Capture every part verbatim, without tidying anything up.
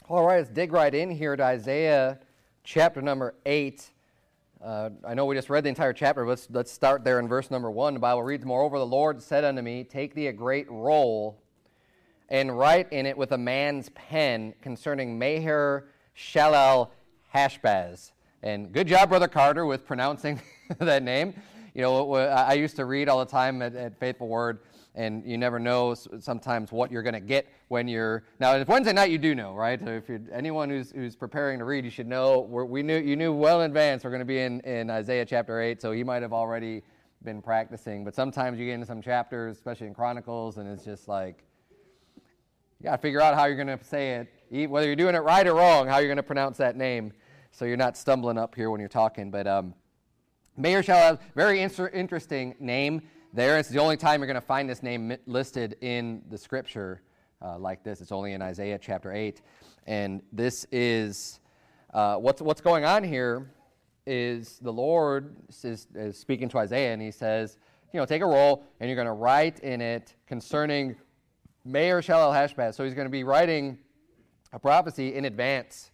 All right, let's dig right in here to Isaiah chapter number eight. Uh, I know we just read the entire chapter, but let's, let's start there in verse number one. The Bible reads, "Moreover, the Lord said unto me, Take thee a great roll, and write in it with a man's pen concerning Maher Shalal Hashbaz." And good job, Brother Carter, with pronouncing that name. You know, I used to read all the time at, at Faithful Word, and you never know sometimes what you're going to get when you're... Now, if Wednesday night, you do know, right? So if you're anyone who's who's preparing to read, you should know. We're, we knew you knew well in advance we're going to be in, in Isaiah chapter eight, so you might have already been practicing. But sometimes you get into some chapters, especially in Chronicles, and it's just like, you got to figure out how you're going to say it, whether you're doing it right or wrong, how you're going to pronounce that name, so you're not stumbling up here when you're talking. But um, Maher Shalal, very inter- interesting name there. It's the only time you're going to find this name listed in the scripture uh, like this. It's only in Isaiah chapter eight. And this is, uh, what's what's going on here is the Lord is, is speaking to Isaiah, and he says, you know, take a roll, and you're going to write in it concerning Maher Shalal Hashbaz. So he's going to be writing a prophecy in advance.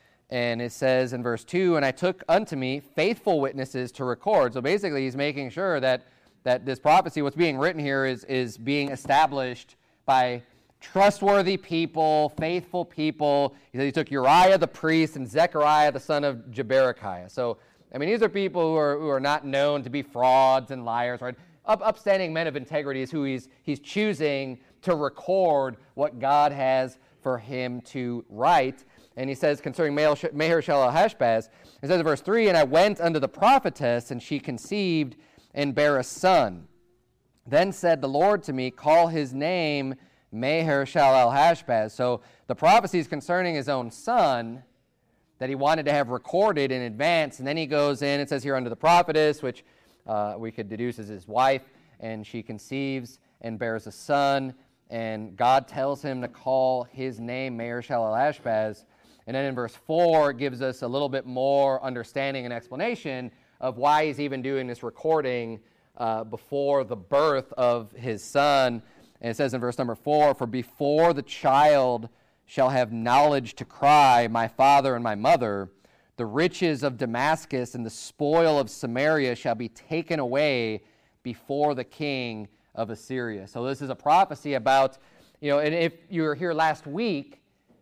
And it says in verse two, "And I took unto me faithful witnesses to record." So basically he's making sure that that this prophecy, what's being written here, is, is being established by trustworthy people, faithful people. He said he took Uriah the priest and Zechariah the son of Jeberechiah. So, I mean, these are people who are who are not known to be frauds and liars, right? Up, upstanding men of integrity is who he's he's choosing to record what God has for him to write. And he says concerning Maher Shalal Hashbaz, it says in verse three, "And I went unto the prophetess, and she conceived and bare a son. Then said the Lord to me, Call his name Maher Shalal Hashbaz." So the prophecy is concerning his own son that he wanted to have recorded in advance. And then he goes in, it says here, unto the prophetess, which uh, we could deduce is his wife, and she conceives and bears a son. And God tells him to call his name Maher Shalal Hashbaz. And then in verse four, it gives us a little bit more understanding and explanation of why he's even doing this recording uh, before the birth of his son. And it says in verse number four, "For before the child shall have knowledge to cry, my father and my mother, the riches of Damascus and the spoil of Samaria shall be taken away before the king of Assyria." So this is a prophecy about, you know, and if you were here last week,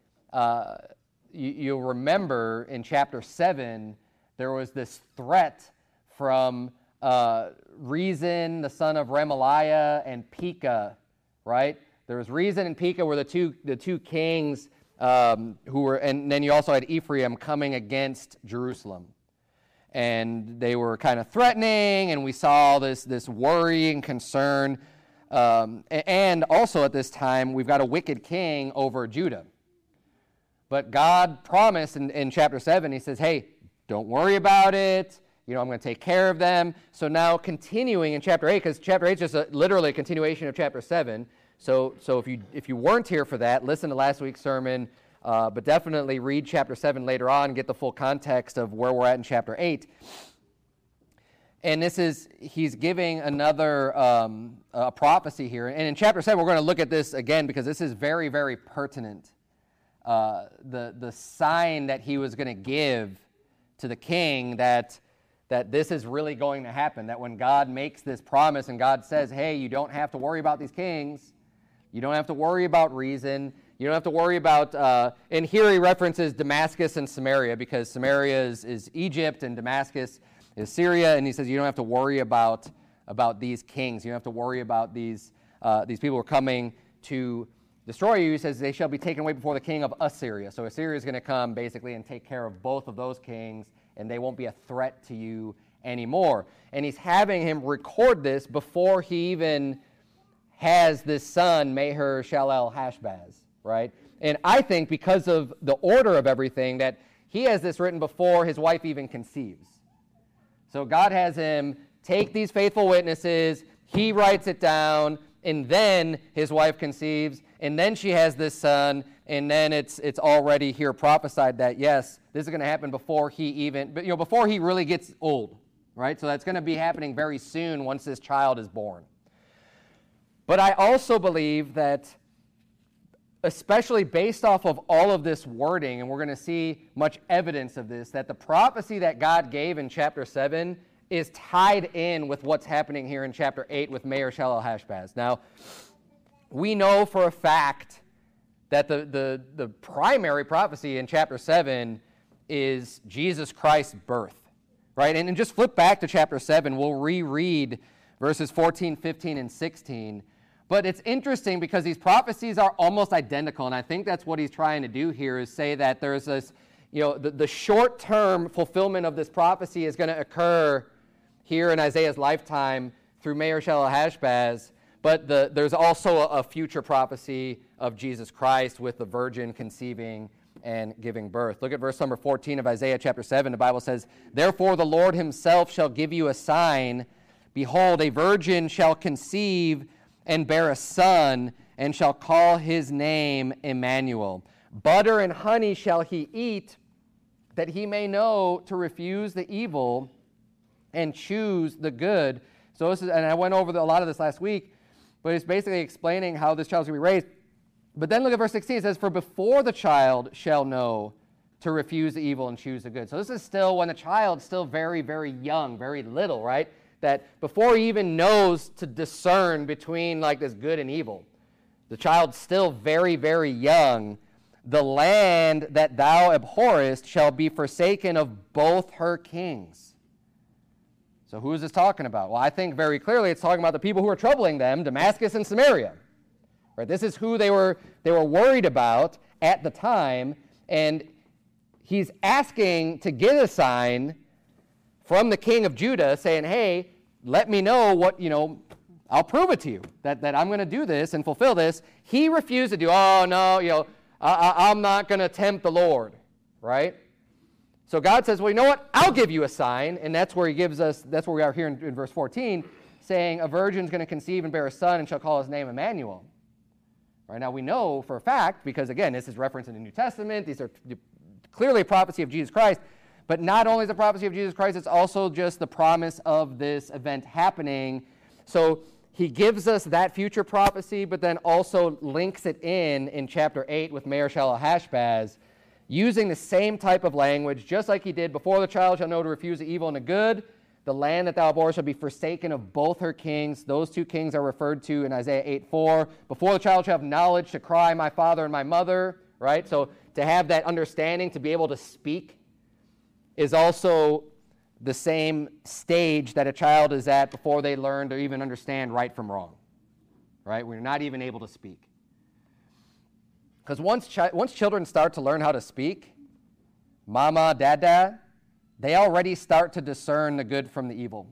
uh, you, you'll remember in chapter seven, there was this threat from uh, Rezin, the son of Remaliah, and Pekah, right? There was Rezin and Pekah were the two the two kings um, who were, and then you also had Ephraim coming against Jerusalem, and they were kind of threatening, and we saw this this worry and concern, um, and also at this time we've got a wicked king over Judah. But God promised in, in chapter seven, he says, hey, don't worry about it. You know, I'm going to take care of them. So now continuing in chapter eight, because chapter eight is just a, literally a continuation of chapter seven. So so if you if you weren't here for that, listen to last week's sermon, uh, but definitely read chapter seven later on and get the full context of where we're at in chapter eight. And this is, he's giving another um, uh, prophecy here. And in chapter seven, we're going to look at this again because this is very, very pertinent. Uh, the the sign that he was going to give to the king that that this is really going to happen, that when God makes this promise and God says, hey, you don't have to worry about these kings, you don't have to worry about Rezin, you don't have to worry about, uh, and here he references Damascus and Samaria because Samaria is, is Egypt and Damascus is Syria, and he says you don't have to worry about, about these kings, you don't have to worry about these, uh, these people who are coming to destroy you. He says they shall be taken away before the king of Assyria. So Assyria is going to come basically and take care of both of those kings, and they won't be a threat to you anymore. And he's having him record this before he even has this son, Maher Shalal Hashbaz, right? And I think because of the order of everything that he has this written before his wife even conceives. So God has him take these faithful witnesses, he writes it down, and then his wife conceives, and then she has this son, and then it's it's already here prophesied that, yes, this is going to happen before he even, but you know, before he really gets old, right? So that's going to be happening very soon once this child is born. But I also believe that especially based off of all of this wording, and we're going to see much evidence of this, that the prophecy that God gave in chapter seven is tied in with what's happening here in chapter eight with Maher-shalal-hash-baz. Now, we know for a fact that the, the, the primary prophecy in chapter seven is Jesus Christ's birth, right? And, and just flip back to chapter seven. We'll reread verses fourteen, fifteen, and sixteen. But it's interesting because these prophecies are almost identical, and I think that's what he's trying to do here is say that there's this, you know, the, the short-term fulfillment of this prophecy is going to occur here in Isaiah's lifetime through Maher-shalal-hash-baz, but the, there's also a, a future prophecy of Jesus Christ with the virgin conceiving and giving birth. Look at verse number fourteen of Isaiah chapter seven. The Bible says, "Therefore the Lord himself shall give you a sign. Behold, a virgin shall conceive and bear a son, and shall call his name Emmanuel. Butter and honey shall he eat, that he may know to refuse the evil and choose the good." So this is, and I went over the, a lot of this last week, but it's basically explaining how this child's going to be raised. But then look at verse sixteen. It says, "For before the child shall know to refuse the evil and choose the good." So this is still when the child's still very, very young, very little, right? That before he even knows to discern between like this good and evil, the child's still very, very young. "The land that thou abhorrest shall be forsaken of both her kings." So who is this talking about? Well, I think very clearly it's talking about the people who are troubling them, Damascus and Samaria. Right? This is who they were, they were worried about at the time, and he's asking to get a sign from the king of Judah saying, hey, let me know what, you know, I'll prove it to you, that, that I'm going to do this and fulfill this. He refused to do, oh, no, you know, I, I, I'm not going to tempt the Lord, right? So God says, well, you know what? I'll give you a sign, and that's where he gives us, that's where we are here in, in verse fourteen, saying a virgin's going to conceive and bear a son and shall call his name Emmanuel. Right now we know for a fact, because again, this is referenced in the New Testament, these are clearly a prophecy of Jesus Christ, but not only is the prophecy of Jesus Christ, it's also just the promise of this event happening. So he gives us that future prophecy, but then also links it in in chapter eight with Maher-shalal-hash-baz, using the same type of language, just like he did, before the child shall know to refuse the evil and the good, the land that thou abhorrest shall be forsaken of both her kings. Those two kings are referred to in Isaiah eight four. Before the child shall have knowledge to cry, my father and my mother, right? So to have that understanding, to be able to speak, is also the same stage that a child is at before they learn to even understand right from wrong, right? We're not even able to speak. Because once, chi- once children start to learn how to speak, mama, dada, they already start to discern the good from the evil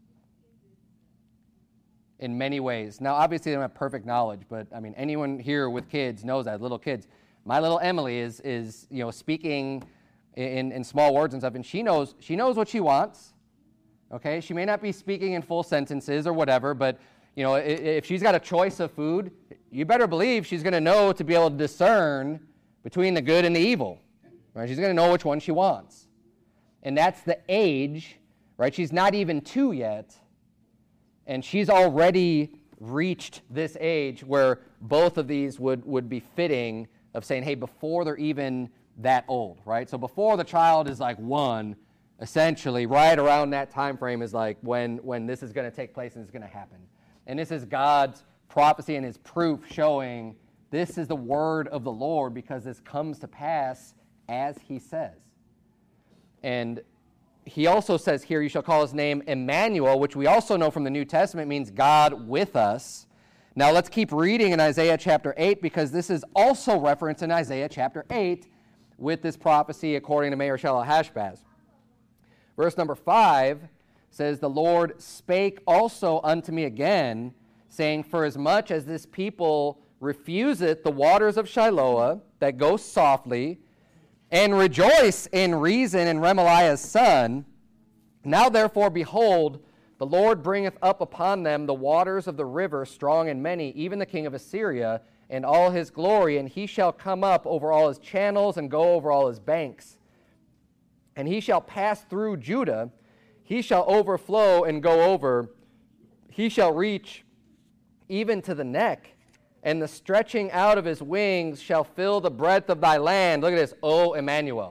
in many ways. Now, obviously, they don't have perfect knowledge, but, I mean, anyone here with kids knows that, little kids. My little Emily is, is you know, speaking in, in small words and stuff, and she knows, she knows what she wants, okay? She may not be speaking in full sentences or whatever, but, you know, if she's got a choice of food, you better believe she's going to know to be able to discern between the good and the evil, right? She's going to know which one she wants. And that's the age, right? She's not even two yet, and she's already reached this age where both of these would, would be fitting of saying, hey, before they're even that old, right? So before the child is like one, essentially, right around that time frame is like when, when this is going to take place and it's going to happen. And this is God's prophecy and his proof showing this is the word of the Lord because this comes to pass as he says. And he also says here, you shall call his name Emmanuel, which we also know from the New Testament means God with us. Now let's keep reading in Isaiah chapter eight because this is also referenced in Isaiah chapter eight with this prophecy according to Maher-shalal-hash-baz. Verse number five says, the Lord spake also unto me again, saying, for as much as this people refuseth the waters of Shiloah that go softly, and rejoice in Rezin and Remaliah's son, now therefore, behold, the Lord bringeth up upon them the waters of the river, strong and many, even the king of Assyria, and all his glory, and he shall come up over all his channels and go over all his banks. And he shall pass through Judah, he shall overflow and go over, he shall reach even to the neck, and the stretching out of his wings shall fill the breadth of thy land. Look at this, O Emmanuel.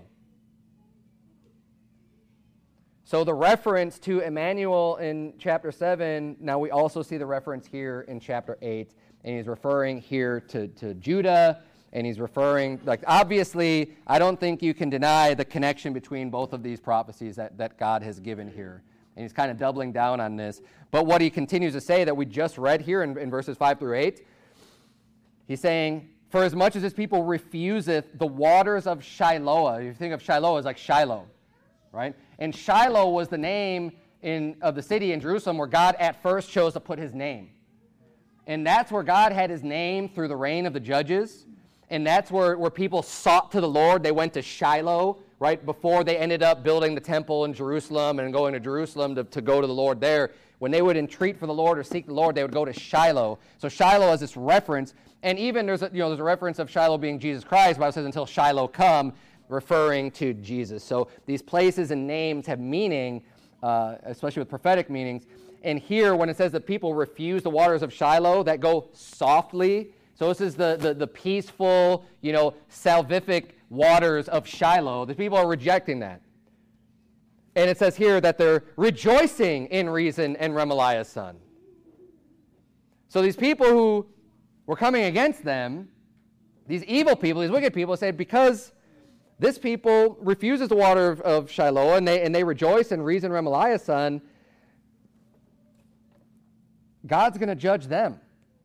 So the reference to Emmanuel in chapter seven, now we also see the reference here in chapter eight, and he's referring here to, to Judah, and he's referring, like, obviously, I don't think you can deny the connection between both of these prophecies that, that God has given here. And he's kind of doubling down on this. But what he continues to say that we just read here in, in verses five through eight, he's saying, for as much as his people refuseth the waters of Shiloah, you think of Shiloah as like Shiloh, right? And Shiloh was the name in, of the city in Jerusalem where God at first chose to put his name. And that's where God had his name through the reign of the judges. And that's where, where people sought to the Lord. They went to Shiloh, right, before they ended up building the temple in Jerusalem and going to Jerusalem to, to go to the Lord there. When they would entreat for the Lord or seek the Lord, they would go to Shiloh. So Shiloh has this reference. And even there's a, you know, there's a reference of Shiloh being Jesus Christ. The Bible says, until Shiloh come, referring to Jesus. So these places and names have meaning, uh, especially with prophetic meanings. And here, when it says that people refuse the waters of Shiloh that go softly, so this is the, the, the peaceful, you know, salvific waters of Shiloh. The people are rejecting that. And it says here that they're rejoicing in Rezin and Remaliah's son. So these people who were coming against them, these evil people, these wicked people, said, because this people refuses the water of, of Shiloh, and they, and they rejoice in Rezin and Remaliah's son, God's going to judge them.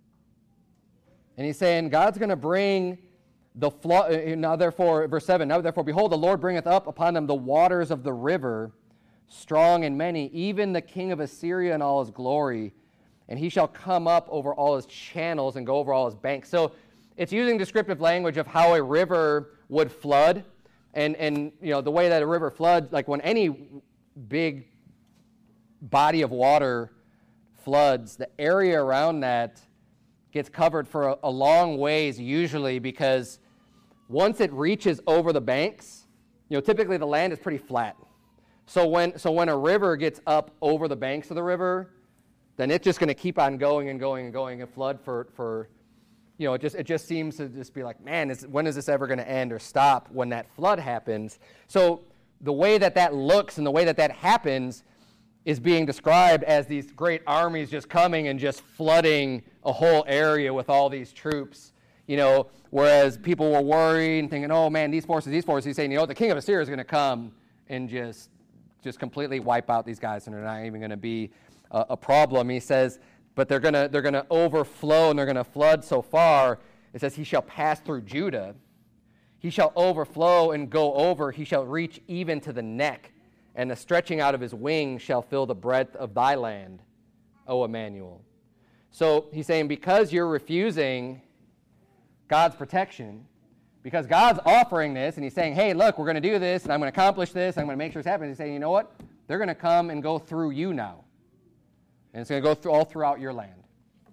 And he's saying, God's going to bring the flood. Now therefore, verse seven, now therefore, behold, the Lord bringeth up upon them the waters of the river, strong and many, even the king of Assyria in all his glory. And he shall come up over all his channels and go over all his banks. So it's using descriptive language of how a river would flood. And, and you know, the way that a river floods, like when any big body of water floods, the area around that gets covered for a, a long ways usually, because once it reaches over the banks, you know, typically the land is pretty flat. So when so when a river gets up over the banks of the river, then it's just going to keep on going and going and going and flood for, for you know, it just it just seems to just be like, man, is, when is this ever going to end or stop when that flood happens? So the way that that looks and the way that that happens is being described as these great armies just coming and just flooding a whole area with all these troops, you know, whereas people were worried and thinking, oh man, these forces, these forces, he's saying, you know, the king of Assyria is going to come and just just completely wipe out these guys, and they're not even going to be a, a problem. He says, but they're going to they're going to overflow and they're going to flood so far. It says, he shall pass through Judah. He shall overflow and go over. He shall reach even to the neck, and the stretching out of his wings shall fill the breadth of thy land, O Emmanuel. So he's saying, because you're refusing God's protection, because God's offering this, and he's saying, hey, look, we're going to do this, and I'm going to accomplish this, and I'm going to make sure this happens. He's saying, you know what? They're going to come and go through you now. And it's going to go through all throughout your land.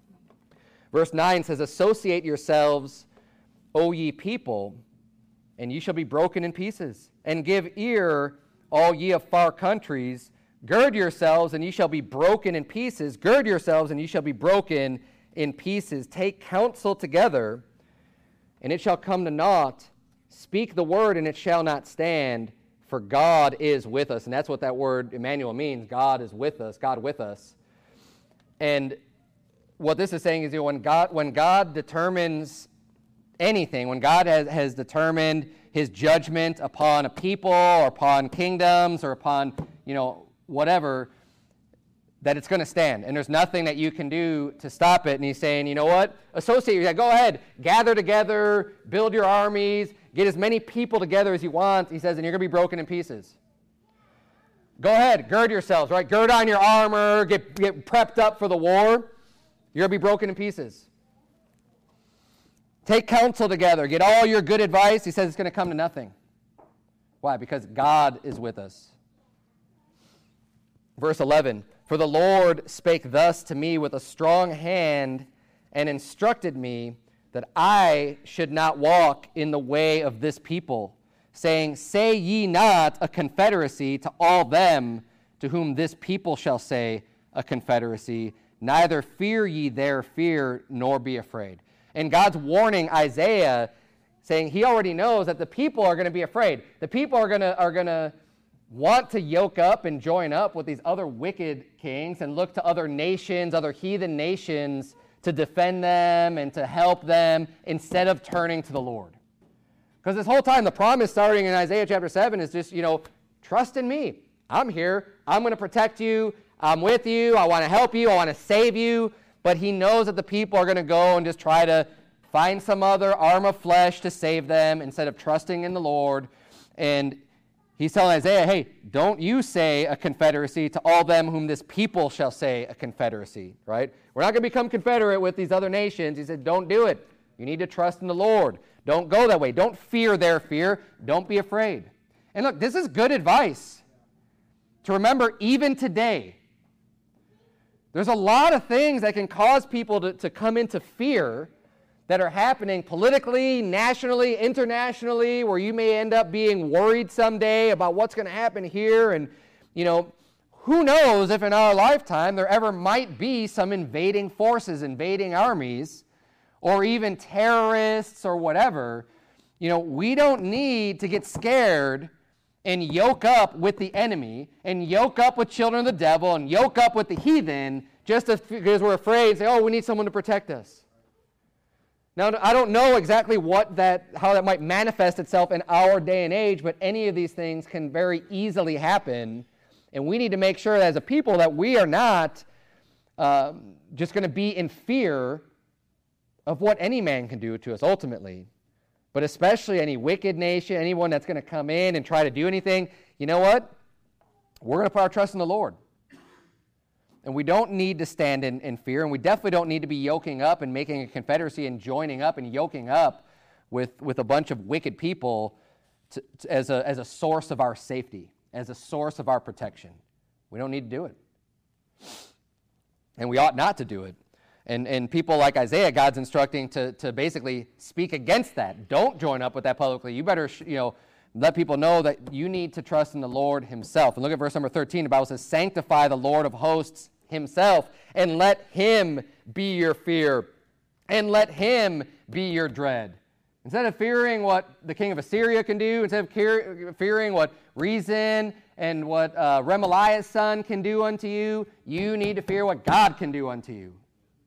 Verse nine says, associate yourselves, O ye people, and ye shall be broken in pieces, and give ear, all ye of far countries. Gird yourselves, and ye shall be broken in pieces. Gird yourselves, and ye shall be broken in pieces. Take counsel together, and it shall come to naught. Speak the word, and it shall not stand, for God is with us. And that's what that word Emmanuel means. God is with us, God with us. And what this is saying is, you know, when God, when God determines anything, when God has, has determined his judgment upon a people or upon kingdoms or upon, you know, whatever, that it's going to stand. And there's nothing that you can do to stop it. And he's saying, you know what? Associate, yeah, go ahead, gather together, build your armies, get as many people together as you want. He says, and you're going to be broken in pieces. Go ahead, gird yourselves, right? Gird on your armor, get, get prepped up for the war. You're going to be broken in pieces. Take counsel together. Get all your good advice. He says it's going to come to nothing. Why? Because God is with us. Verse eleven, for the Lord spake thus to me with a strong hand and instructed me that I should not walk in the way of this people, saying, say ye not a confederacy to all them to whom this people shall say a confederacy, neither fear ye their fear, nor be afraid. And God's warning Isaiah, saying he already knows that the people are going to be afraid. The people are going to are going to want to yoke up and join up with these other wicked kings and look to other nations, other heathen nations, to defend them and to help them instead of turning to the Lord. Because this whole time, the promise starting in Isaiah chapter seven is just, you know, trust in me. I'm here. I'm going to protect you. I'm with you. I want to help you. I want to save you. But he knows that the people are going to go and just try to find some other arm of flesh to save them instead of trusting in the Lord. And he's telling Isaiah, hey, don't you say a confederacy to all them whom this people shall say a confederacy, right? We're not going to become confederate with these other nations. He said, don't do it. You need to trust in the Lord. Don't go that way. Don't fear their fear. Don't be afraid. And look, this is good advice to remember even today. There's a lot of things that can cause people to, to come into fear that are happening politically, nationally, internationally, where you may end up being worried someday about what's going to happen here. And, you know, who knows if in our lifetime there ever might be some invading forces, invading armies, or even terrorists or whatever. You know, we don't need to get scared and yoke up with the enemy and yoke up with children of the devil and yoke up with the heathen just because we're afraid and say, oh, we need someone to protect us. Now, I don't know exactly what that, how that might manifest itself in our day and age, but any of these things can very easily happen, and we need to make sure as a people that we are not um, just going to be in fear of what any man can do to us ultimately, but especially any wicked nation, anyone that's going to come in and try to do anything. You know what? We're going to put our trust in the Lord. And we don't need to stand in, in fear, and we definitely don't need to be yoking up and making a confederacy and joining up and yoking up with, with a bunch of wicked people to, to, as, a, as a source of our safety, as a source of our protection. We don't need to do it. And we ought not to do it. And, and people like Isaiah, God's instructing to, to basically speak against that. Don't join up with that publicly. You better, you know, let people know that you need to trust in the Lord himself. And look at verse number thirteen. The Bible says, sanctify the Lord of hosts himself, and let him be your fear, and let him be your dread. Instead of fearing what the king of Assyria can do, instead of fearing what Rezin and what uh, Remaliah's son can do unto you, you need to fear what God can do unto you.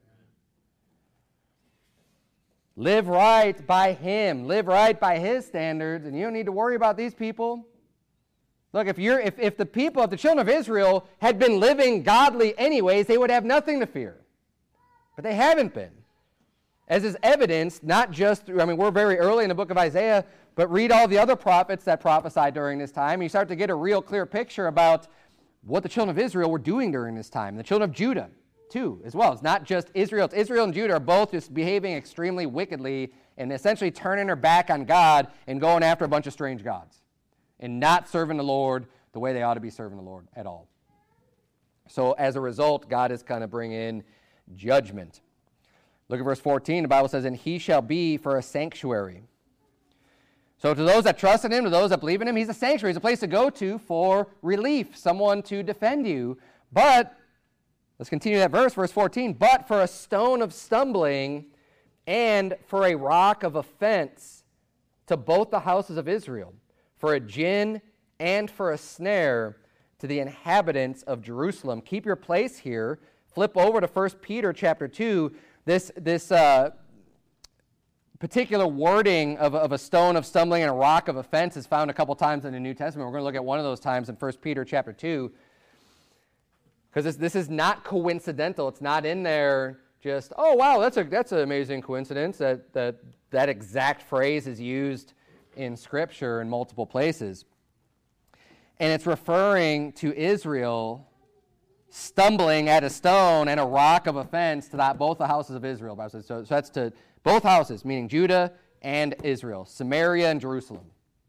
Live right by him. Live right by his standards, and you don't need to worry about these people. Look, if you're if, if the people, if the children of Israel had been living godly anyways, they would have nothing to fear. But they haven't been. As is evidenced, not just through, I mean, we're very early in the book of Isaiah, but read all the other prophets that prophesied during this time, and you start to get a real clear picture about what the children of Israel were doing during this time. The children of Judah, too, as well. It's not just Israel. It's Israel and Judah are both just behaving extremely wickedly and essentially turning their back on God and going after a bunch of strange gods and not serving the Lord the way they ought to be serving the Lord at all. So as a result, God is kind of bringing in judgment. Look at verse fourteen. The Bible says, and he shall be for a sanctuary. So to those that trust in him, to those that believe in him, he's a sanctuary. He's a place to go to for relief, someone to defend you. But, let's continue that verse, verse fourteen. But for a stone of stumbling and for a rock of offense to both the houses of Israel, for a gin and for a snare to the inhabitants of Jerusalem. Keep your place here. Flip over to First Peter chapter two. This, this uh, particular wording of, of a stone of stumbling and a rock of offense is found a couple times in the New Testament. We're going to look at one of those times in First Peter chapter two. Because this, this is not coincidental. It's not in there just, oh, wow, that's a that's an amazing coincidence that that, that exact phrase is used in Scripture in multiple places. And it's referring to Israel stumbling at a stone and a rock of offense to that, both the houses of Israel. So, so that's to both houses, meaning Judah and Israel, Samaria and Jerusalem.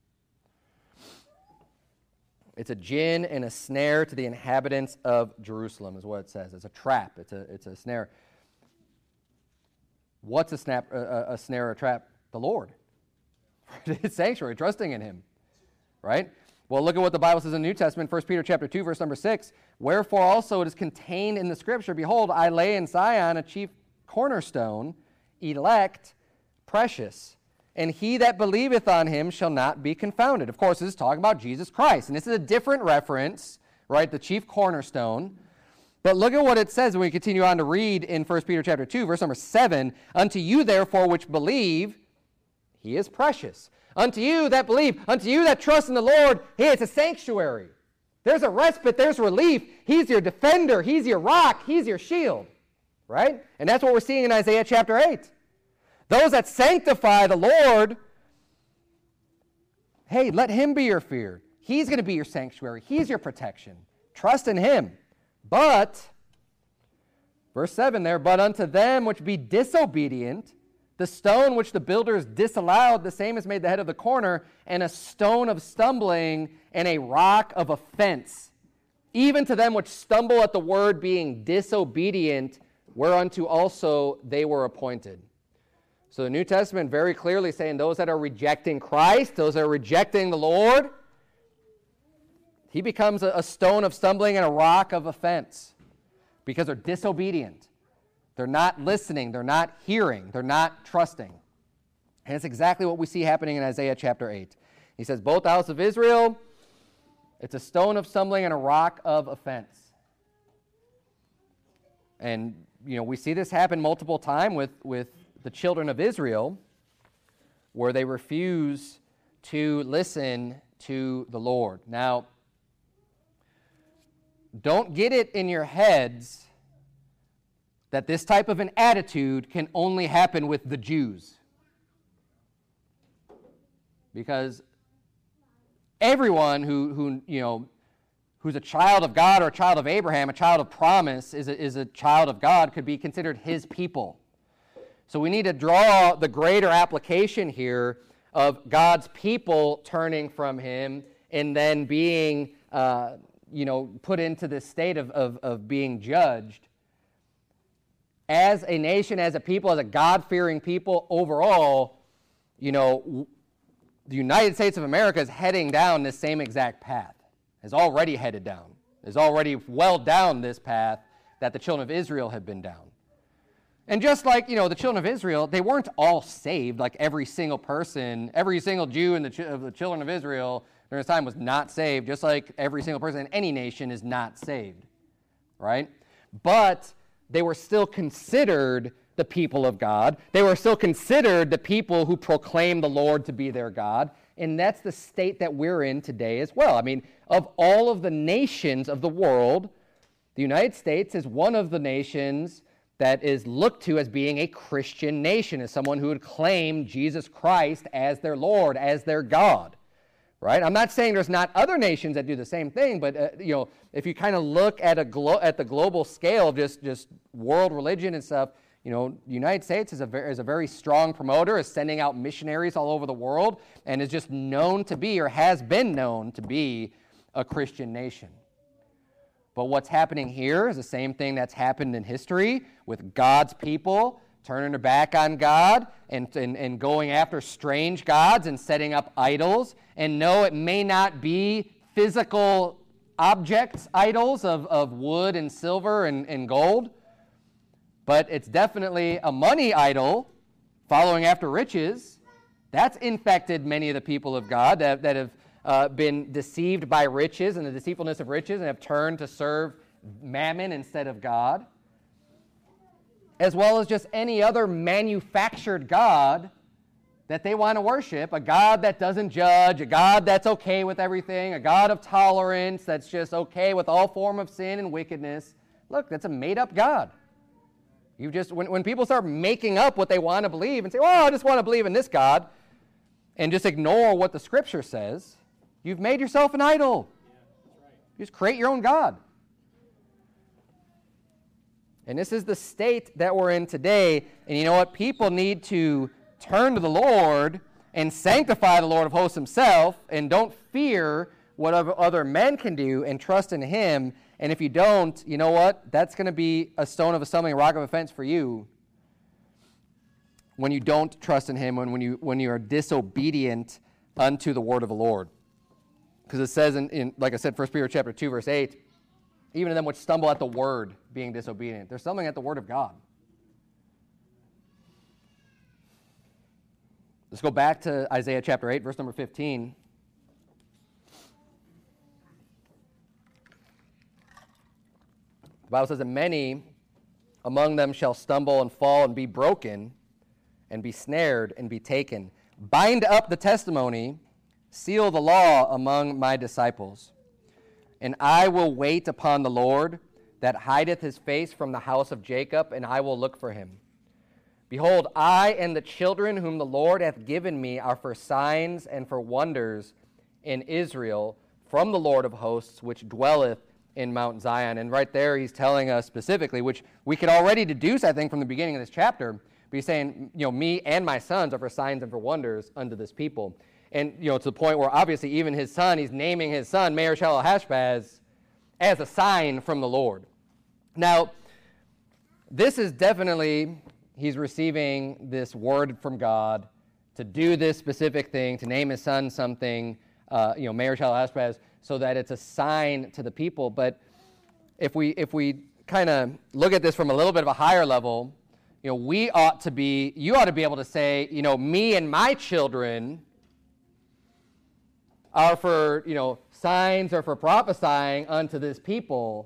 It's a gin and a snare to the inhabitants of Jerusalem, is what it says. It's a trap. It's a it's a snare. What's a snap a, a snare or a trap? The Lord. It's sanctuary, trusting in him, right? Well, look at what the Bible says in the New Testament, First Peter chapter two, verse number six. Wherefore also it is contained in the Scripture, behold, I lay in Zion a chief cornerstone, elect precious. And he that believeth on him shall not be confounded. Of course, this is talking about Jesus Christ. And this is a different reference, right? The chief cornerstone. But look at what it says when we continue on to read in First Peter chapter two, verse number seven. Unto you, therefore, which believe, he is precious. Unto you that believe, unto you that trust in the Lord, hey, it's a sanctuary. There's a respite, there's relief. He's your defender, he's your rock, he's your shield, right? And that's what we're seeing in Isaiah chapter eight. Those that sanctify the Lord, hey, let him be your fear. He's going to be your sanctuary. He's your protection. Trust in him. But, verse seven there, but unto them which be disobedient, the stone which the builders disallowed, the same is made the head of the corner, and a stone of stumbling, and a rock of offense. Even to them which stumble at the word, being disobedient, whereunto also they were appointed. So the New Testament very clearly saying those that are rejecting Christ, those that are rejecting the Lord, he becomes a, a stone of stumbling and a rock of offense because they're disobedient. They're not listening. They're not hearing. They're not trusting. And it's exactly what we see happening in Isaiah chapter eight. He says, both the house of Israel, it's a stone of stumbling and a rock of offense. And, you know, we see this happen multiple times with, with the children of Israel, where they refuse to listen to the Lord. Now, don't get it in your heads that this type of an attitude can only happen with the Jews. Because everyone who, who you know, who's a child of God or a child of Abraham, a child of promise, is a, is a child of God, could be considered his people. So we need to draw the greater application here of God's people turning from him and then being, uh, you know, put into this state of, of, of being judged. As a nation, as a people, as a God-fearing people, overall, you know, the United States of America is heading down this same exact path, is already headed down, is already well down this path that the children of Israel have been down. And just like, you know, the children of Israel, they weren't all saved, like every single person, every single Jew in the, ch- of the children of Israel during this time was not saved, just like every single person in any nation is not saved, right? But they were still considered the people of God. They were still considered the people who proclaim the Lord to be their God. And that's the state that we're in today as well. I mean, of all of the nations of the world, the United States is one of the nations that is looked to as being a Christian nation, as someone who would claim Jesus Christ as their Lord, as their God. Right? I'm not saying there's not other nations that do the same thing, but uh, you know, if you kind of look at a glo- at the global scale of just, just world religion and stuff, you know, the United States is a very, is a very strong promoter, is sending out missionaries all over the world, and is just known to be, or has been known to be, a Christian nation. But what's happening here is the same thing that's happened in history with God's people turning their back on God and, and, and going after strange gods and setting up idols. And no, it may not be physical objects, idols of, of wood and silver and, and gold, but it's definitely a money idol following after riches. That's infected many of the people of God that, that have uh, been deceived by riches and the deceitfulness of riches and have turned to serve mammon instead of God, as well as just any other manufactured god that they want to worship, a God that doesn't judge, a God that's okay with everything, a God of tolerance that's just okay with all form of sin and wickedness. Look, that's a made-up God. You just when, when people start making up what they want to believe and say, "Oh, I just want to believe in this God," and just ignore what the Scripture says, you've made yourself an idol. Yeah, that's right. You just create your own God. And this is the state that we're in today. And you know what? People need to turn to the Lord and sanctify the Lord of hosts himself, and don't fear what other men can do, and trust in him. And if you don't, you know what? That's going to be a stone of a stumbling, a rock of offense for you when you don't trust in him, when, when, you, when you are disobedient unto the word of the Lord. Because it says, in, in like I said, First Peter chapter two, verse eight, even to them which stumble at the word, being disobedient. They're stumbling at the word of God. Let's go back to Isaiah chapter eight, verse number fifteen. The Bible says that many among them shall stumble and fall and be broken and be snared and be taken. Bind up the testimony, seal the law among my disciples. And I will wait upon the Lord that hideth his face from the house of Jacob, and I will look for him. Behold, I and the children whom the Lord hath given me are for signs and for wonders in Israel from the Lord of hosts, which dwelleth in Mount Zion. And right there he's telling us specifically, which we could already deduce, I think, from the beginning of this chapter, but he's saying, you know, me and my sons are for signs and for wonders unto this people. And, you know, to the point where obviously even his son, he's naming his son, Maher-shalal-hash-baz, as a sign from the Lord. Now, this is definitely, he's receiving this word from God to do this specific thing, to name his son something, uh, you know, Maher-shalal-hash-baz, so that it's a sign to the people. But if we if we kind of look at this from a little bit of a higher level, you know, we ought to be, you ought to be able to say, you know, me and my children are for, you know, signs or for prophesying unto this people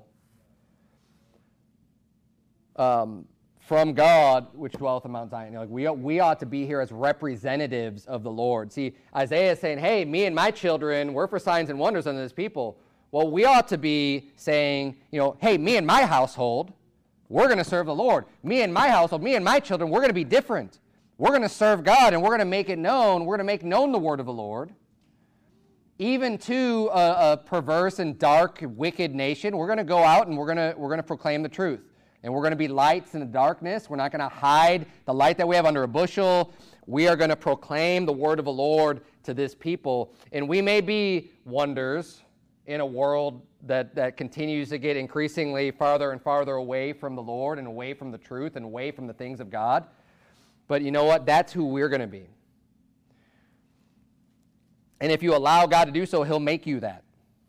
um, from God, which dwelleth in Mount Zion. You know, like we, we ought to be here as representatives of the Lord. See, Isaiah is saying, hey, me and my children, we're for signs and wonders unto this people. Well, we ought to be saying, you know, hey, me and my household, we're going to serve the Lord. Me and my household, me and my children, we're going to be different. We're going to serve God, and we're going to make it known. We're going to make known the word of the Lord. Even to a, a perverse and dark, wicked nation, we're going to go out and we're going to we're going to proclaim the truth. And we're going to be lights in the darkness. We're not going to hide the light that we have under a bushel. We are going to proclaim the word of the Lord to this people. And we may be wonders in a world that, that continues to get increasingly farther and farther away from the Lord and away from the truth and away from the things of God. But you know what? That's who we're going to be. And if you allow God to do so, he'll make you that.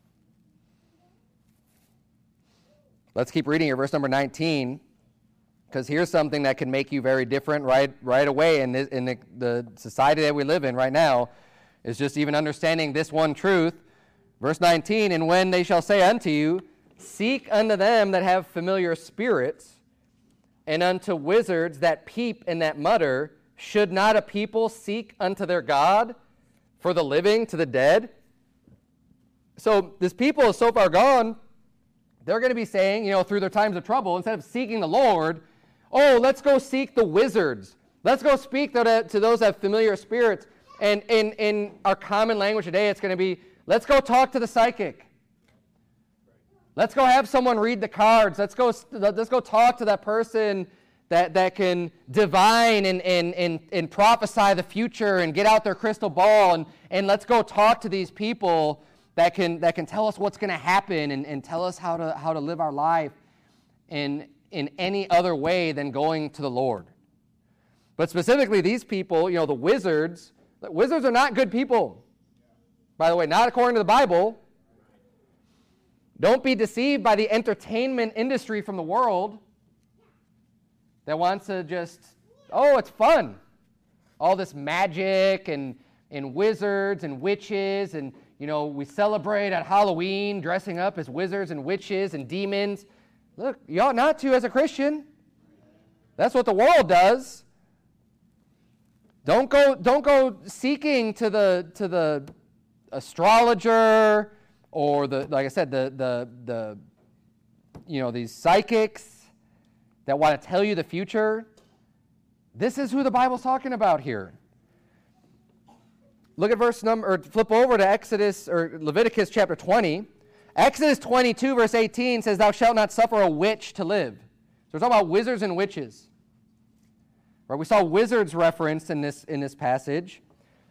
Let's keep reading here, verse number nineteen, because here's something that can make you very different right right away in, this, in the, the society that we live in right now, is just even understanding this one truth. Verse nineteen, and when they shall say unto you, seek unto them that have familiar spirits, and unto wizards that peep and that mutter, should not a people seek unto their God for the living to the dead? So this people is so far gone, they're going to be saying, you know, through their times of trouble, instead of seeking the Lord, oh, let's go seek the wizards. Let's go speak to, to those that have familiar spirits. And in, in our common language today, it's going to be, let's go talk to the psychic. Let's go have someone read the cards. Let's go, let's go talk to that person that, that can divine and, and, and, and prophesy the future and get out their crystal ball. And, and let's go talk to these people that can that can tell us what's going to happen and, and tell us how to how to live our life in, in any other way than going to the Lord. But specifically these people, you know, the wizards, the wizards are not good people. By the way, not according to the Bible. Don't be deceived by the entertainment industry from the world that wants to just, oh, it's fun. All this magic and, and wizards and witches, and you know, we celebrate at Halloween dressing up as wizards and witches and demons. Look, you ought not to as a Christian. That's what the world does. Don't go, don't go seeking to the to the astrologer or the, like I said, the the the you know, these psychics that want to tell you the future. This is who the Bible's talking about here. Look at verse number, or flip over to Exodus, or Leviticus chapter twenty. Exodus twenty-two, verse eighteen says, thou shalt not suffer a witch to live. So we're talking about wizards and witches. Right? We saw wizards referenced in this, in this passage.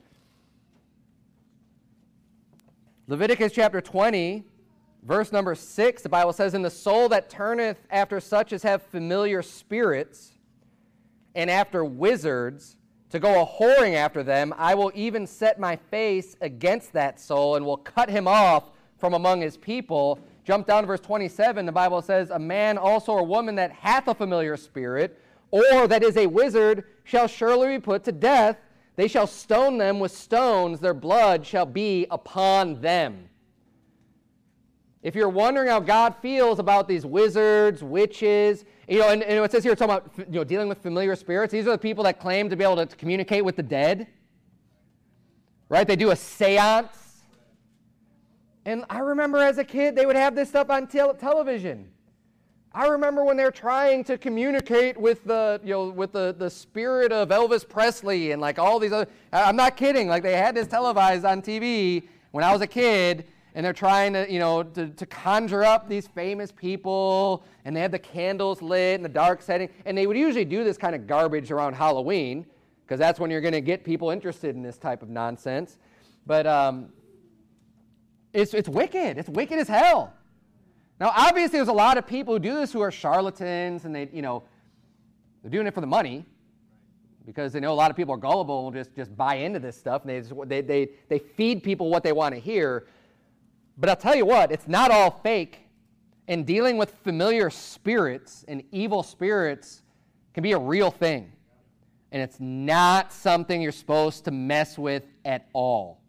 Leviticus chapter twenty, verse number six, the Bible says, and the soul that turneth after such as have familiar spirits, and after wizards, to go a-whoring after them, I will even set my face against that soul and will cut him off from among his people. Jump down to verse twenty-seven. The Bible says, a man also or woman that hath a familiar spirit, or that is a wizard, shall surely be put to death. They shall stone them with stones. Their blood shall be upon them. If you're wondering how God feels about these wizards, witches, you know, and, and it says here, it's talking about, you know, dealing with familiar spirits. These are the people that claim to be able to communicate with the dead. Right? They do a seance. And I remember as a kid, they would have this stuff on te- television. I remember when they're trying to communicate with the, you know, with the, the spirit of Elvis Presley and like all these other, I'm not kidding, like they had this televised on T V when I was a kid, and they're trying to, you know, to, to conjure up these famous people, and they had the candles lit in the dark setting, and they would usually do this kind of garbage around Halloween, because that's when you're going to get people interested in this type of nonsense. But um, it's it's wicked. It's wicked as hell. Now, obviously, there's a lot of people who do this who are charlatans, and they, you know, they're doing it for the money because they know a lot of people are gullible and will just, just buy into this stuff, and they, just, they, they, they feed people what they want to hear. But I'll tell you what, it's not all fake, and dealing with familiar spirits and evil spirits can be a real thing, and it's not something you're supposed to mess with at all.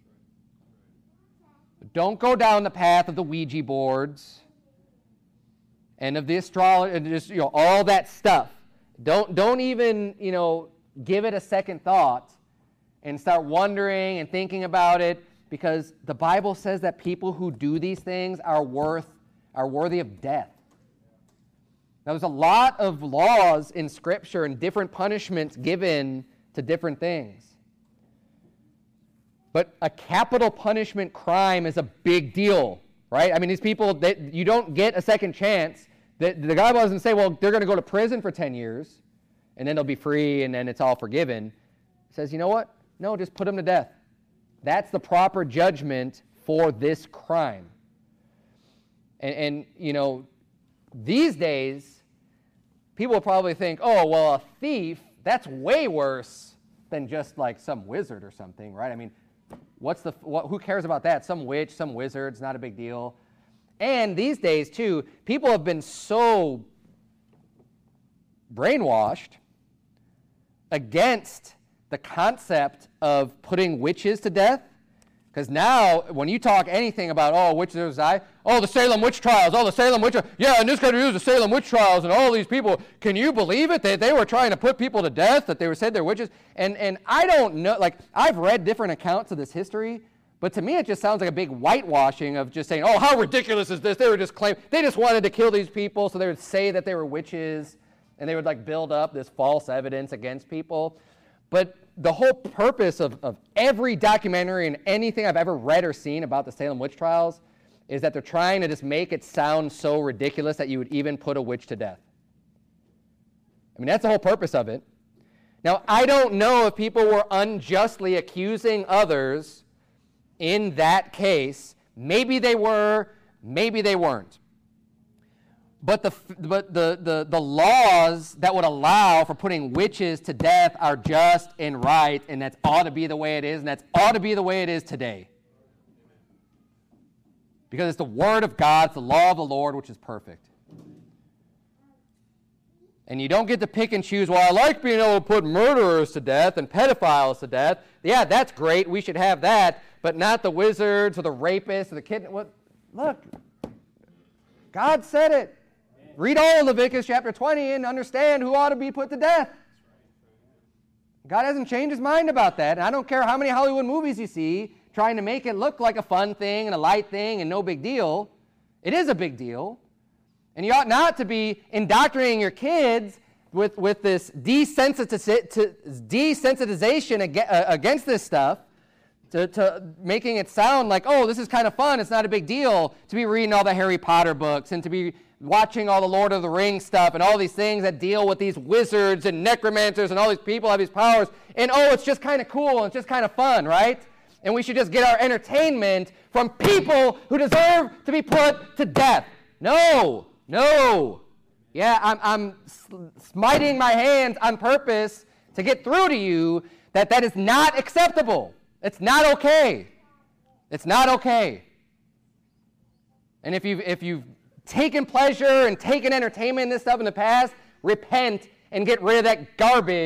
Don't go down the path of the Ouija boards and of the astrology and just, you know, all that stuff. Don't don't even, you know, give it a second thought and start wondering and thinking about it, because the Bible says that people who do these things are worth are worthy of death. Now, there's a lot of laws in Scripture and different punishments given to different things. But a capital punishment crime is a big deal, right? I mean, these people, they, you don't get a second chance. The, the Bible doesn't say, well, they're going to go to prison for ten years, and then they'll be free, and then it's all forgiven. It says, you know what? No, just put them to death. That's the proper judgment for this crime. And, and you know, these days, people will probably think, oh, well, a thief, that's way worse than just like some wizard or something, right? I mean, What's the what, who cares about that? Some witch, some wizard, it's not a big deal. And these days, too, people have been so brainwashed against the concept of putting witches to death. Because now, when you talk anything about, oh, witches, I, oh, the Salem witch trials, oh, the Salem witch, yeah, in this country, it was the Salem witch trials, and all these people, can you believe it? They, they were trying to put people to death, that they were said they're witches. And, and I don't know, like, I've read different accounts of this history, but to me, it just sounds like a big whitewashing of just saying, oh, how ridiculous is this? They were just claiming, they just wanted to kill these people, so they would say that they were witches, and they would, like, build up this false evidence against people. But the whole purpose of, of every documentary and anything I've ever read or seen about the Salem witch trials is that they're trying to just make it sound so ridiculous that you would even put a witch to death. I mean, that's the whole purpose of it. Now, I don't know if people were unjustly accusing others in that case. Maybe they were, maybe they weren't. But the but the, the, the laws that would allow for putting witches to death are just and right, and that ought to be the way it is, and that ought to be the way it is today. Because it's the Word of God, it's the law of the Lord, which is perfect. And you don't get to pick and choose, well, I like being able to put murderers to death and pedophiles to death. Yeah, that's great, we should have that, but not the wizards or the rapists or the kid. What? Look, God said it. Read all of Leviticus chapter twenty and understand who ought to be put to death. God hasn't changed his mind about that. And I don't care how many Hollywood movies you see trying to make it look like a fun thing and a light thing and no big deal. It is a big deal. And you ought not to be indoctrinating your kids with, with this desensitization against this stuff, to, to making it sound like, oh, this is kind of fun, it's not a big deal, to be reading all the Harry Potter books and to be watching all the Lord of the Rings stuff and all these things that deal with these wizards and necromancers and all these people have these powers. And oh, it's just kind of cool and it's just kind of fun, right? And we should just get our entertainment from people who deserve to be put to death. No, no. Yeah, I'm, I'm smiting my hands on purpose to get through to you that that is not acceptable. It's not okay. It's not okay. And if you've, if you've taken pleasure and taken entertainment in this stuff in the past, repent and get rid of that garbage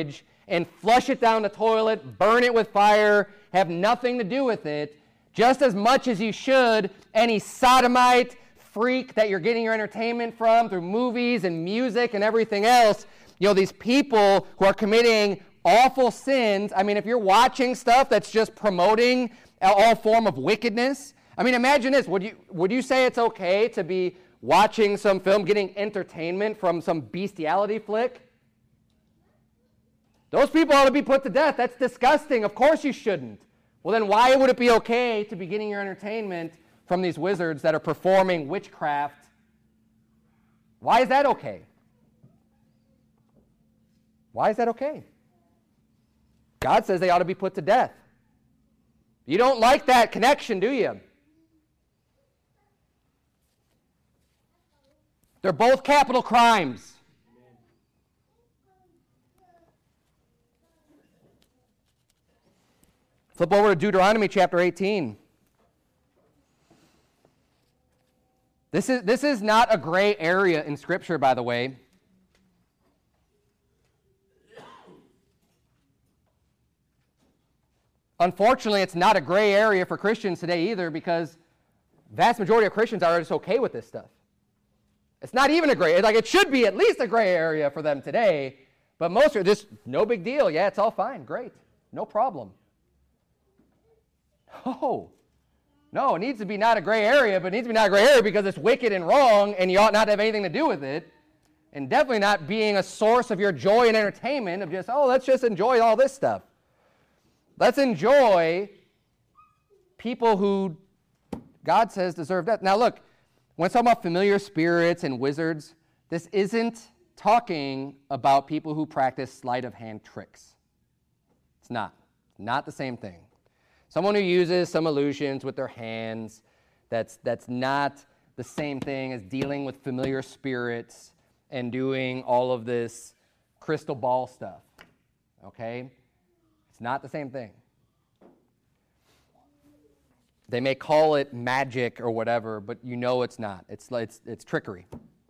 and flush it down the toilet, burn it with fire, have nothing to do with it, just as much as you should any sodomite, freak that you're getting your entertainment from through movies and music and everything else. You know, these people who are committing awful sins. I mean, if you're watching stuff that's just promoting all form of wickedness, I mean, imagine this. Would you, would you say it's okay to be watching some film, getting entertainment from some bestiality flick? Those people ought to be put to death. That's disgusting. Of course you shouldn't. Well, then why would it be okay to be getting your entertainment from these wizards that are performing witchcraft? Why is that okay? Why is that okay? God says they ought to be put to death. You don't like that connection, do you? They're both capital crimes. Flip over to Deuteronomy chapter eighteen. This is, this is not a gray area in Scripture, by the way. Unfortunately, it's not a gray area for Christians today either, because the vast majority of Christians are just okay with this stuff. It's not even a gray, like it should be at least a gray area for them today, but most are just no big deal. Yeah, it's all fine, great, no problem. No, no, it needs to be not a gray area, but it needs to be not a gray area because it's wicked and wrong, and you ought not to have anything to do with it, and definitely not being a source of your joy and entertainment of just, oh, let's just enjoy all this stuff. Let's enjoy people who God says deserve death. Now look, when it's talking about familiar spirits and wizards, this isn't talking about people who practice sleight of hand tricks. It's not. Not the same thing. Someone who uses some illusions with their hands, that's, that's not the same thing as dealing with familiar spirits and doing all of this crystal ball stuff. Okay? It's not the same thing. They may call it magic or whatever, but you know it's not. It's, it's, it's trickery.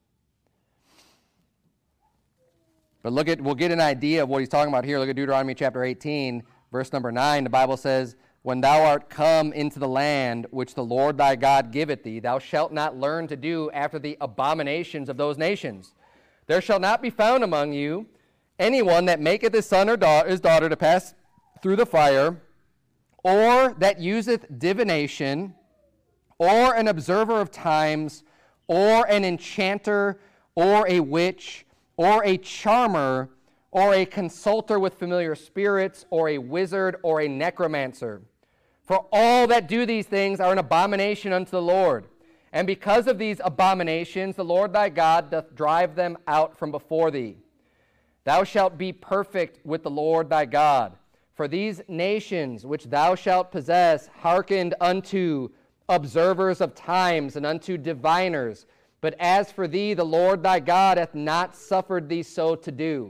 But look at, we'll get an idea of what he's talking about here. Look at Deuteronomy chapter eighteen, verse number nine. The Bible says, when thou art come into the land which the Lord thy God giveth thee, thou shalt not learn to do after the abominations of those nations. There shall not be found among you anyone that maketh his son or da- his daughter to pass through the fire, or that useth divination, or an observer of times, or an enchanter, or a witch, or a charmer, or a consulter with familiar spirits, or a wizard, or a necromancer. For all that do these things are an abomination unto the Lord. And because of these abominations, the Lord thy God doth drive them out from before thee. Thou shalt be perfect with the Lord thy God. For these nations which thou shalt possess hearkened unto observers of times and unto diviners. But as for thee, the Lord thy God hath not suffered thee so to do.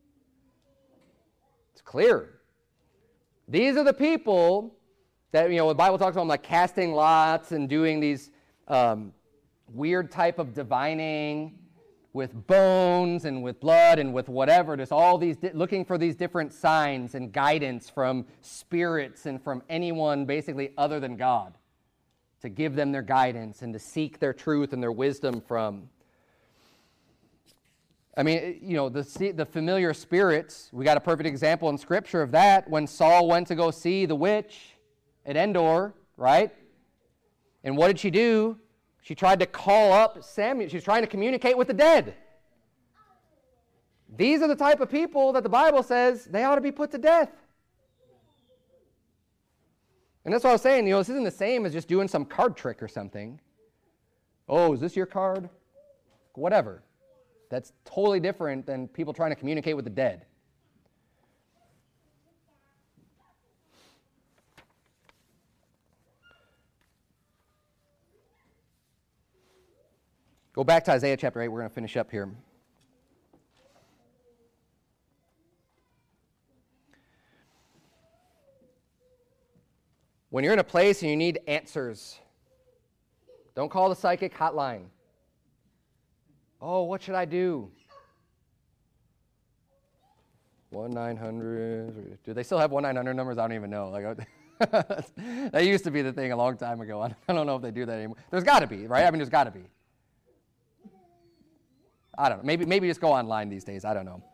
It's clear. These are the people that, you know, the Bible talks about them like casting lots and doing these um, weird type of divining with bones and with blood and with whatever, just all these, di- looking for these different signs and guidance from spirits and from anyone basically other than God to give them their guidance and to seek their truth and their wisdom from. I mean, you know, the, the familiar spirits, we got a perfect example in Scripture of that when Saul went to go see the witch at Endor, right? And what did she do? She tried to call up Samuel. She was trying to communicate with the dead. These are the type of people that the Bible says they ought to be put to death. And that's what I was saying. You know, this isn't the same as just doing some card trick or something. Oh, is this your card? Whatever. That's totally different than people trying to communicate with the dead. Go back to Isaiah chapter eight. We're going to finish up here. When you're in a place and you need answers, don't call the psychic hotline. Oh, what should I do? one nine hundred. Do they still have one nine hundred numbers? I don't even know. Like, that used to be the thing a long time ago. I don't know if they do that anymore. There's got to be, right? I mean, there's got to be. I don't know. Maybe, maybe just go online these days. I don't know.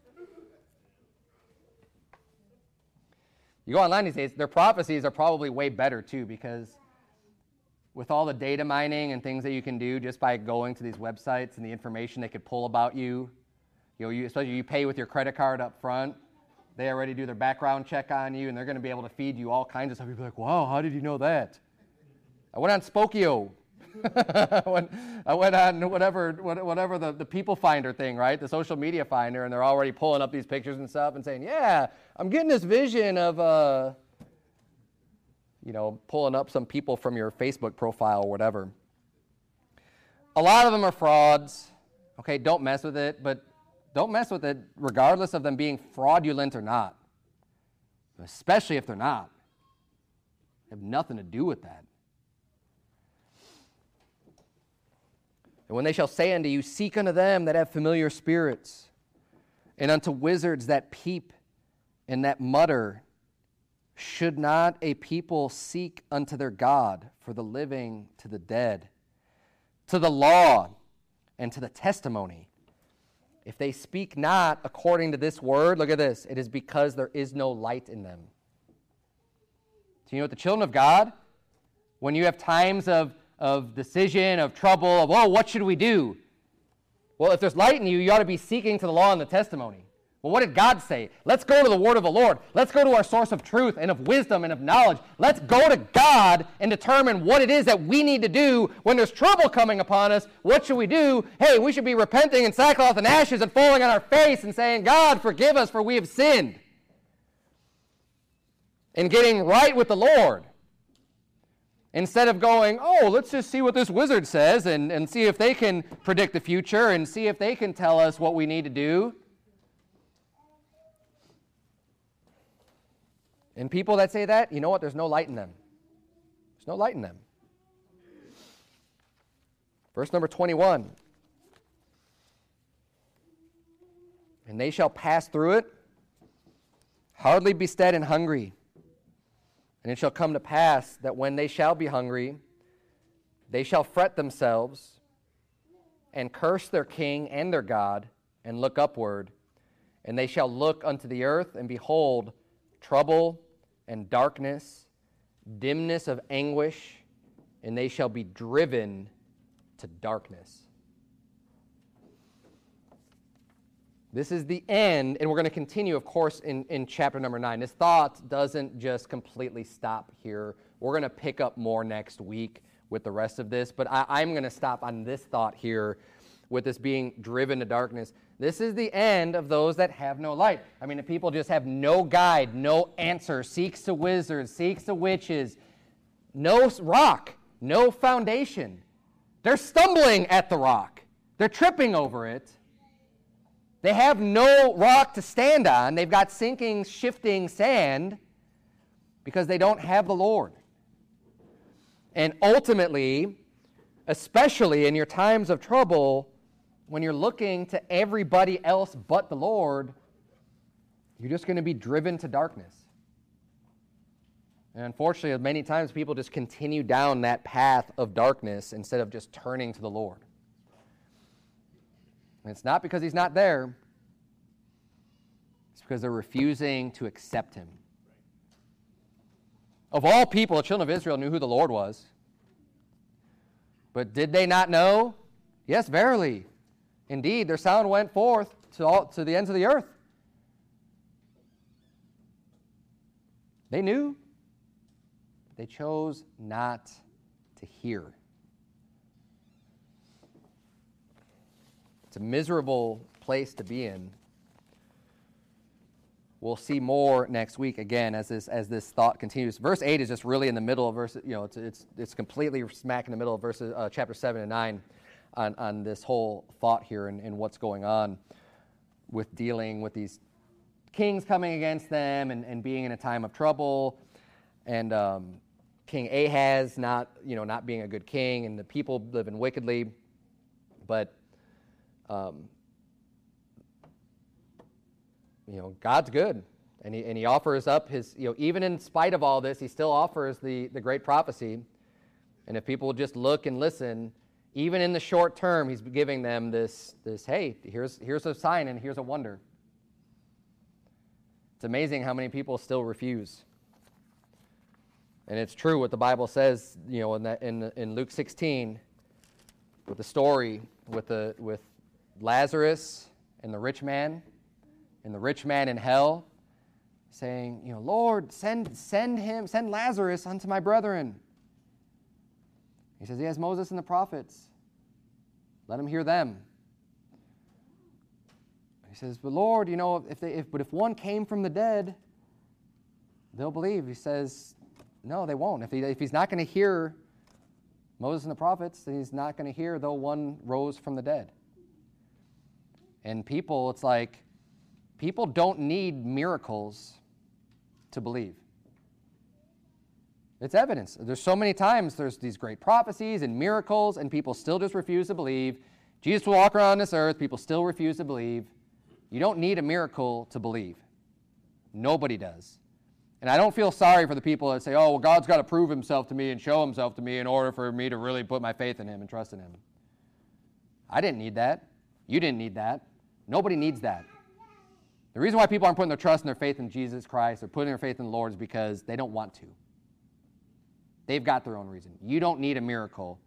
You go online these days, their prophecies are probably way better too, because with all the data mining and things that you can do just by going to these websites and the information they could pull about you, you know, you, especially you pay with your credit card up front, they already do their background check on you, and they're going to be able to feed you all kinds of stuff. You'll be like, wow, how did you know that? I went on Spokeo. I, went, I went on whatever whatever the, the people finder thing, right? The social media finder, and they're already pulling up these pictures and stuff and saying, yeah, I'm getting this vision of, uh, you know, pulling up some people from your Facebook profile or whatever. A lot of them are frauds. Okay, don't mess with it, but don't mess with it regardless of them being fraudulent or not, especially if they're not. They have nothing to do with that. And when they shall say unto you, seek unto them that have familiar spirits, and unto wizards that peep and that mutter, should not a people seek unto their God for the living to the dead, to the law and to the testimony? If they speak not according to this word, look at this, it is because there is no light in them. So you know what, the children of God, when you have times of of decision, of trouble, of, oh, what should we do? Well, if there's light in you, you ought to be seeking to the law and the testimony. Well, what did God say? Let's go to the word of the Lord. Let's go to our source of truth and of wisdom and of knowledge. Let's go to God and determine what it is that we need to do when there's trouble coming upon us. What should we do? Hey, we should be repenting in sackcloth and ashes and falling on our face and saying, God, forgive us, for we have sinned. And getting right with the Lord. Instead of going, oh, let's just see what this wizard says and, and see if they can predict the future and see if they can tell us what we need to do. And people that say that, you know what? There's no light in them. There's no light in them. Verse number twenty-one. And they shall pass through it, hardly be stead and hungry. And it shall come to pass that when they shall be hungry, they shall fret themselves and curse their king and their God and look upward. And they shall look unto the earth, and behold, trouble and darkness, dimness of anguish, and they shall be driven to darkness. This is the end, and we're going to continue, of course, in, in chapter number nine. This thought doesn't just completely stop here. We're going to pick up more next week with the rest of this, but I, I'm going to stop on this thought here with this being driven to darkness. This is the end of those that have no light. I mean, the people just have no guide, no answer, seeks to wizards, seeks to witches, no rock, no foundation. They're stumbling at the rock. They're tripping over it. They have no rock to stand on. They've got sinking, shifting sand because they don't have the Lord. And ultimately, especially in your times of trouble, when you're looking to everybody else but the Lord, you're just going to be driven to darkness. And unfortunately, many times people just continue down that path of darkness instead of just turning to the Lord. And it's not because he's not there. It's because they're refusing to accept him. Of all people, the children of Israel knew who the Lord was. But did they not know? Yes, verily. Indeed, their sound went forth to, all, to the ends of the earth. They knew. They chose not to hear. It's a miserable place to be in. We'll see more next week again as this as this thought continues. Verse eight is just really in the middle of verse. You know, it's it's it's completely smack in the middle of verses uh, chapter seven and nine on on this whole thought here and, and what's going on with dealing with these kings coming against them and, and being in a time of trouble, and um, King Ahaz not you know not being a good king and the people living wickedly, but. Um, you know, God's good. And he, and he offers up his, you know, even in spite of all this, he still offers the, the great prophecy. And if people will just look and listen, even in the short term, he's giving them this, this hey, here's, here's a sign and here's a wonder. It's amazing how many people still refuse. And it's true what the Bible says, you know, in, that, in, in Luke sixteen, with the story with, the, with Lazarus and the rich man, and the rich man in hell, saying, you know, Lord, send, send him, send Lazarus unto my brethren. He says, he has Moses and the prophets. Let him hear them. He says, but Lord, you know, if they, if, but if one came from the dead, they'll believe. He says, no, they won't. If, he, if he's not going to hear Moses and the prophets, then he's not going to hear though one rose from the dead. And people, it's like, people don't need miracles to believe. It's evidence. There's so many times there's these great prophecies and miracles, and people still just refuse to believe. Jesus will walk around this earth. People still refuse to believe. You don't need a miracle to believe. Nobody does. And I don't feel sorry for the people that say, oh, well, God's got to prove himself to me and show himself to me in order for me to really put my faith in him and trust in him. I didn't need that. You didn't need that. Nobody needs that. The reason why people aren't putting their trust and their faith in Jesus Christ or putting their faith in the Lord is because they don't want to. They've got their own reason. You don't need a miracle.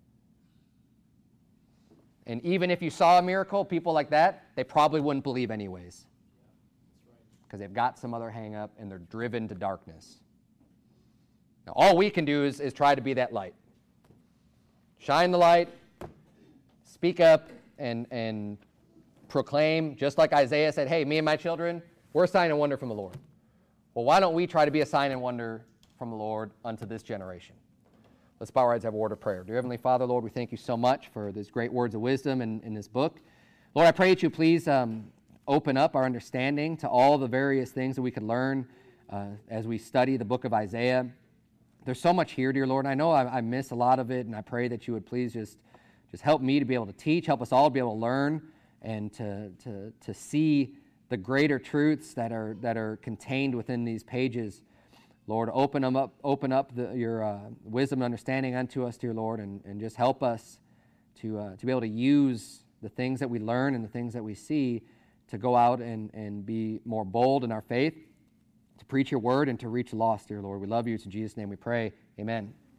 And even if you saw a miracle, people like that, they probably wouldn't believe anyways. Because they've got some other hang up and they're driven to darkness. Now, all we can do is, is try to be that light. Shine the light, speak up, and, and proclaim, just like Isaiah said, hey, me and my children, we're a sign and wonder from the Lord. Well, why don't we try to be a sign and wonder from the Lord unto this generation? Let's bow our heads and have a word of prayer. Dear Heavenly Father, Lord, we thank you so much for these great words of wisdom in, in this book. Lord, I pray that you please um, open up our understanding to all the various things that we could learn uh, as we study the book of Isaiah. There's so much here, dear Lord. I know I, I miss a lot of it, and I pray that you would please just, just help me to be able to teach, help us all to be able to learn, and to, to, to see the greater truths that are, that are contained within these pages. Lord, open them up, open up the, your uh, wisdom and understanding unto us, dear Lord, and, and just help us to uh, to be able to use the things that we learn and the things that we see to go out and, and be more bold in our faith, to preach your word and to reach the lost, dear Lord. We love you. It's in Jesus' name we pray. Amen.